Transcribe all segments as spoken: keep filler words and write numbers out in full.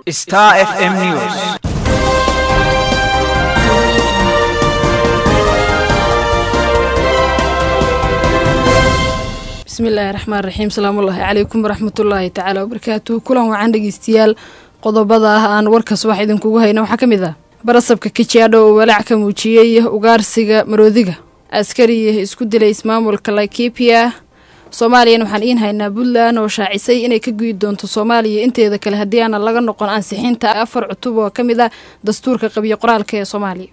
Star F M News. بسم الله الرحمن الرحيم. سلام الله عليكم ورحمة الله تعالى وبركاته. كلهم وعن دقيستيال قضبضة أن وركس واحد كوجها هنا وحكم ذا برصب ككيتشادو ولا كموتشيه وقارسيجا مروديجا عسكري اسكود الإسمام والكلايكيبيا Soomaaliya waxaan in haynaa Puntland oo shaacisay inay ka guud doonto Soomaaliya inteeda kale hadii aan laga noqon ansixinta afar cutub oo kamid ah dastuurka qabiyo qoraalka ee Soomaaliya.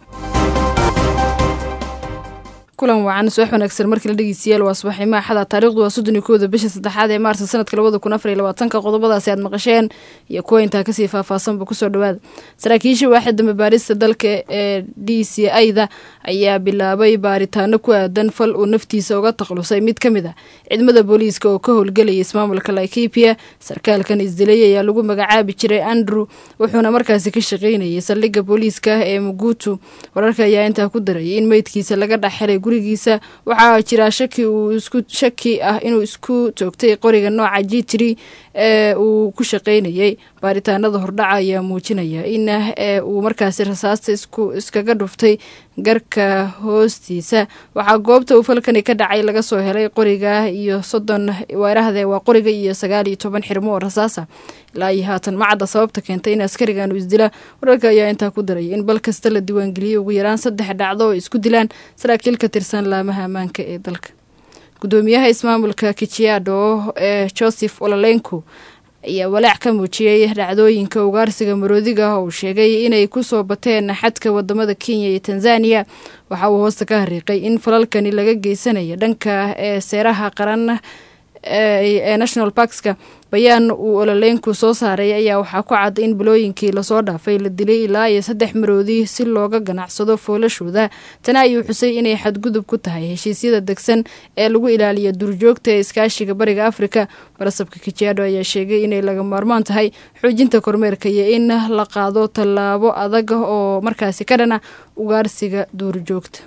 kulan wacan soo wanaagsan markii la dhageysiyay waa subaxii ma xada taariikhdu waa soddon iyo kow bisha saddexaad ee Maarso sanadka laba kun afar iyo labaatan qodobadaas aad maqasheen iyo kuwa inta ka sii faahfaahsan ku soo dhawaad saraakiisha waaxda mabaarista dalka ee D C I-da ayaa bilaabay baaritaano ku aadan fal uu naftiisa uga taqlusay mid kamid ah ciidamada booliiska oo ka howlgalay ismaamulka Laikipia. sarkaalkan isdilay ayaa lagu magacaabi jiray Andrew wuxuuna markaasi ka shaqeynayay saldhigga booliiska ee Mugutu. wararka ayaa inta ku daray in meydkiisa laga dhaxlay gurigiisa waxaa jira shaki uu isku shaki ah inuu isku toogtay qoriga nooca G three ee uu ku shaqeynayay. baaritaanada hordhaca ayaa muujinaya in uu markaasi rasaasta isku iskaga dhuftay garka hoostiisa. waxaa goobta uu falkani ka dhacay laga soo helay qoriga iyo soddon weerarada waa qoriga iyo sagaal iyo toban xirmo oo rasaasa. ilaa iyo haatan macada sababta keentay in askarigan uu isdila. wararka ayaa intaa ku daray in bal kasta la diiwaan geliyay ugu yaraan saddex dhacdo oo isku dilaan saraakiil ka tirsan laamaha ammaanka ee dalka. gudoomiyaha ismaamulka Kajiado ee Joseph Olalenku ayaa walaac ka muujiyay dhacdooyinka ugaarsiga maroodiga oo sheegay inay ku soo bateen xadka wadamada Kenya iyo Tanzania. waxa uu hoosta ka hariiqay in falalkani laga geysanayo dhanka ee seeraha qaran ee National Parkska. bayaan uu Olalenku soo saaray ayaa waxa ku cad in bulooyinkii la soo dhaafay la dilay ilaa iyo saddex maroodi si looga ganacsado foolashooda. tan ayuu xusay inay xadgudub ku tahay heshiisyada degsan ee lagu ilaaliyo duurjoogta ee iskaashiga bariga Afrika. barasabka Kajiado ayaa sheegay inay laga maarmaan tahay xoojinta kormeerka iyo in la qaado tallaabo adag oo markaasi ka dhana ugaarsiga duurjoogta.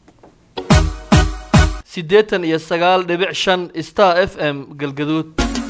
sideetan iyo sagaal dhibic shan Star F M Galgaduud.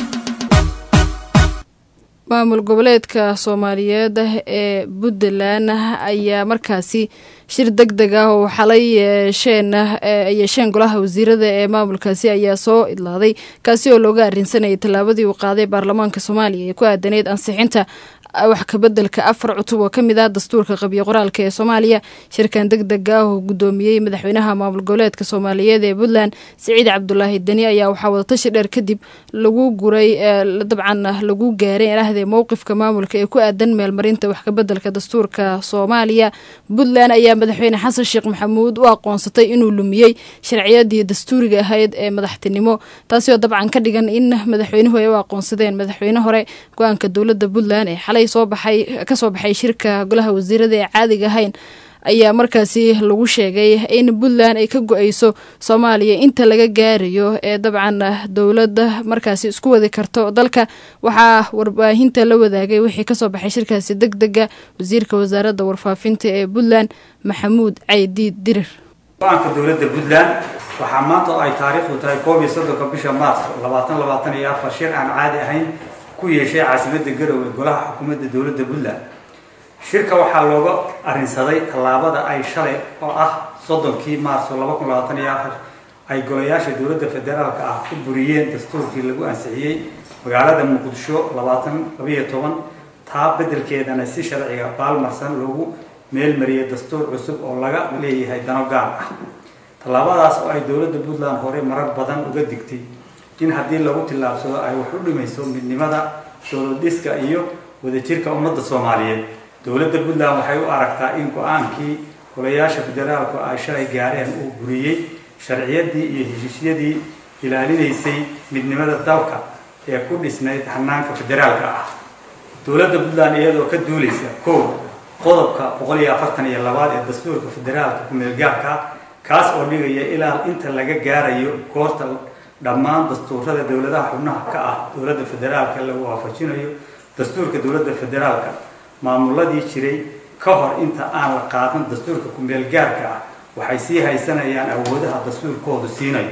maamul goboleedka Soomaaliyeed ee Puntland ayaa markaasi shir degdeg ah oo xalay yeesheen yeesheen golaha wasiirada ee maamulkaasi ayaa soo idlaaday kaasi oo looga arrinsanayay tallaabadii uu qaaday baarlamaanka Soomaaliya ee ku aadaneed ansixinta wax ka bedelka afar cutub oo kamid ah dastuurka qabiyo qoraalka ee Soomaaliya. shirkan degdeg ah oo gudoomiyay madaxweynaha maamul goboleedka Soomaaliyeed ee Puntland Siciid Cabdullaahi Dani ayaa waxa wada tashi dheer kadib lagu guray dabcan lagu gaaray ilaahday mowqifka maamulka ee ku aadan meelmarinta wax ka bedelka dastuurka Soomaaliya. Puntland ayaa madaxweyne Xasan Sheekh Maxamuud u aqoonsatay inuu lumiyay sharciyadii dastuuriga ahayd ee madaxtinimo taasi oo dabcan ka dhigan in madaxweynuhu ay u aqoonsadeen madaxweyne hore. go'aanka dawladda Puntland ee xalay soo baxay ka soo baxay shirka golaha wasiirada ee caadiga ahayn ayaa markaasi lagu sheegay in Puntland ay ka go'ayso Soomaaliya inta laga gaarayo ee dabcan dawladda markaasi isku wadi karto dalka. waxaa warbaahinta la wadaagay wixii ka soo baxay shirkaasi degdega wasiirka wasaaradda warfaafinta ee Puntland Maxamuud Caydi Dirir. go'aanka dawladda Puntland waxaa maanta ay taariikhdu tahay koob iyo soddon bisha Maarso labaatan labaatan iyo afar shir aan caadi ahayn ku yeeshay caasimadda Garowe golaha xukuumadda dawladda Puntland. shirka waxaa looga arrinsaday tallaabada ay shalay oo ah soddonkii Maarso laba kun labaatan iyo afar ay golayaasha dawladda federaalka ah ku buriyeen dastuurkii lagu ansixiyay magaalada Muqdisho labaatan laba iyo toban taa bedelkeedana si sharciga baalmarsan loogu meel mariyay dastuur cusub oo laga leeyahay dano gaar ah. tallaabadaas oo ay dawladda Puntland hore marar badan uga digtay in haddii lagu tillaabsado ay wax u dhimayso midnimada dawlad dhiska iyo wadajirka ummadda Soomaaliyeed. dawladda Puntland waxay u aragtaa in go'aankii golayaasha federaalku ay shalay gaareen uu buriyay sharciyadii iyo heshiisyadii ilaalinaysay midnimada dalka ee ku dhisnayd hanaanka federaalka ah. dawladda Puntland iyadoo ka duulaysa kow qodobka boqol iyo afartan iyo laba ee dastuurka federaalka ku meel gaarka kaas oo dhigaya ilaa inta laga gaarayo goorta dhammaan dastuurada dawladaha xubnaha ka ah dawladda federaalka lagu waafajinayo dastuurka dawladda federaalka maamuladii jiray ka hor inta aan la qaadan dastuurka ku meel gaarka ah waxay sii haysanayaan awoodaha dastuurkoodu siinayo.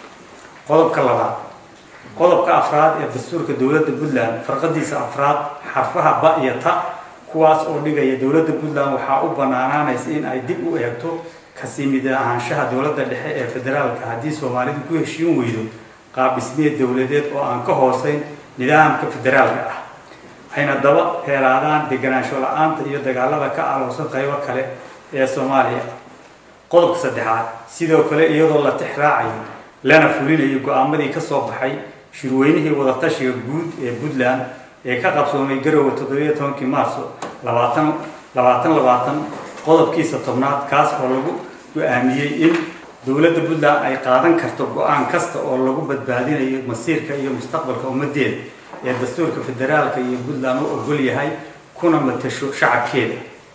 qodobka labaad qodobka afraad ee dastuurka dawladda Puntland farqadiisa afraad xarfaha ba iyo ta kuwaas oo dhigaya dowladda Puntland waxaa u banaanaanaysa in ay dib u eegto kasii mid ahaanshaha dowladda dhexe ee federaalka haddii Soomaalidu ku heshiin weydo qaab dhismeed dowladeed oo aan ka hooseyn nidaamka federaalka ah ayna daba heelaadaan deganaansho la'aanta iyo dagaalada ka aloosan qaybo kale ee Soomaaliya. qodobka saddexaad sidoo kale iyadoo la tixraacayo lana fulinayo go'aamadii ka soo baxay shirweynihii wada tashiga guud ee Puntland ee ka qabsoomay Garowe toddoba iyo tobankii Maarso labaatan labaatan qodobkiisa tobnaad kaas oo lagu go'aamiyay in dowladda Puntland ay qaadan karto go'aan kasta oo lagu badbaadinayo masiirka iyo mustaqbalka ummadeeda ee dastuurka federaalka iyo Puntland uu ogol yahay kuna matasho shacabkeeda.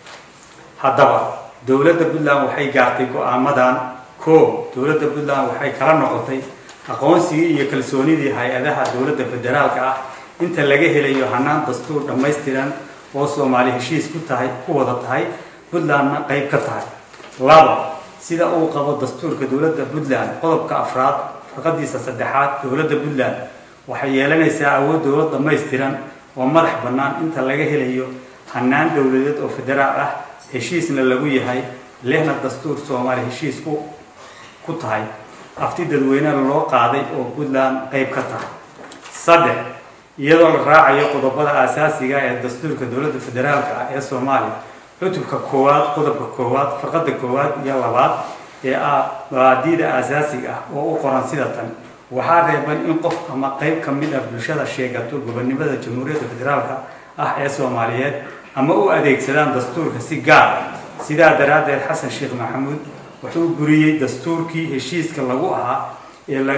haddaba dowladda Puntland waxay gaartay go'aamadan koow dowladda Puntland waxay kala noqotay aqoonsigii iyo kalsoonidii hay'adaha dowladda federaalka ah inta laga helayo hanaan dastuur dhammaystiran oo Soomaali heshiis ku tahay ku wada tahay Puntlandna qayb ka tahay. laba sida uu qabo dastuurka dowladda Puntland qodobka afraad faqadiisa saddexaad dowladda Puntland waxay yeelanaysaa awood dowlad dhammaystiran oo madax bannaan inta laga helayo hanaan dowladeed oo federaal ah heshiisna lagu yahay lehna dastuur Soomaali heshiis ku ku tahay afti dadweynaha loo qaaday oo Puntland qayb ka tahay. saddex iyadoo la raacayo qodobada aasaasiga ee dastuurka dowladda federaalka ah ee Soomaaliya cutubka koowaad qodobka koowaad farqada koowaad iyo labaad ee ah mabaadi'da aasaasiga ah oo u qoran sida tan waxaa reeban in qof ama qayb ka mid ah bulshada sheegato gobonimada jamhuuriyadda federaalka ah ee Soomaaliyeed ama u adeegsadaan dastuurka si gaar ah. sidaa daraaddeed Xasan Sheekh Maxamuud wuxuu buriyay dastuurkii heshiiska lagu ahaa ee la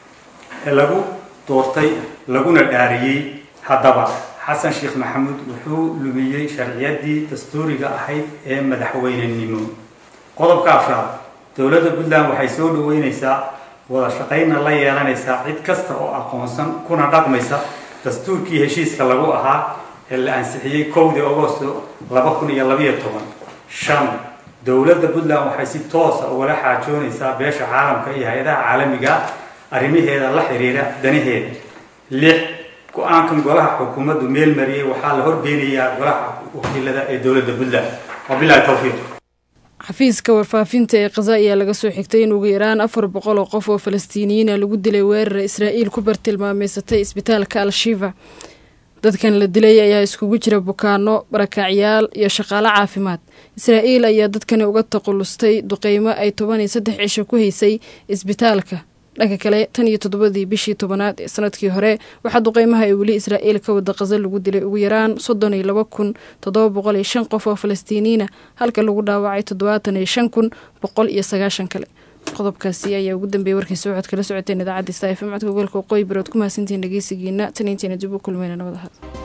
ee lagu doortay laguna dhaariyay. haddaba Xasan Sheekh Maxamuud wuxuu lumiyay sharciyadii dastuuriga ahayd ee madaxweynenimo. qodobka afraad dowladda Puntland waxay soo dhaweynaysaa wada shaqayn la yeelanaysaa cid kasta oo aqoonsan kuna dhaqmaysa dastuurkii heshiiska lagu ahaa ee la ansixiyay kowdii Agoosto laba kun iyo laba iyo toban. shan dowladda Puntland waxay si toos ah uga xaajoonaysaa beesha caalamka iyo hay'adaha caalamiga arrimaheeda la xiriira danaheeda. lix go'aankan golaha xukuumaddu meel mariyay waxaa la horgeynayaa golaha wakiilada ee dowladda Puntland. wabillahi tawfiiq. xafiiska warfaafinta ee Gaza ayaa laga soo xigtay in ugu yaraan afar boqol oo qof oo Falastiiniyiin ah lagu dilay weerar Israa'iil ku bartilmaameysatay isbitaalka Al-Shifa. dadkan la dilay ayaa iskugu jira bukaano, barakacyaal iyo shaqaale caafimaad. Israa'iil ayaa dadkani uga taqulustay duqeymo ay toban iyo saddex cisho ku haysay isbitaalka. dhanka kale tan iyo toddobadii bishii tobanaad ee sanadkii hore waxaa duqeymaha ay weli Israa'iil ka wada Gaza lagu dilay ugu yaraan soddon iyo laba kun toddoba boqol iyo shan qof oo Falastiiniyiin ah halka lagu dhaawacay toddobaatan iyo shan kun boqol iyo sagaashan kale. qodobkaasi ayaa ugu dambeeyay warkii soo cod kala socoteen idaacadda Star F M codka gobolka Qoybirood ku mahadsantiin dhageysigiina tan intii dib u kulmayna nabadaha.